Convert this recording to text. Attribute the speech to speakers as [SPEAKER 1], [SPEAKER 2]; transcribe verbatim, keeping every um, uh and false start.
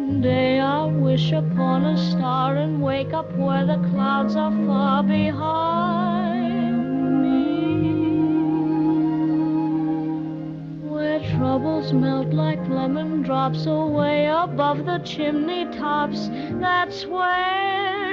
[SPEAKER 1] Someday I'll wish upon a star and wake up where the clouds are far behind me, where troubles melt like lemon drops away above the chimney tops. That's where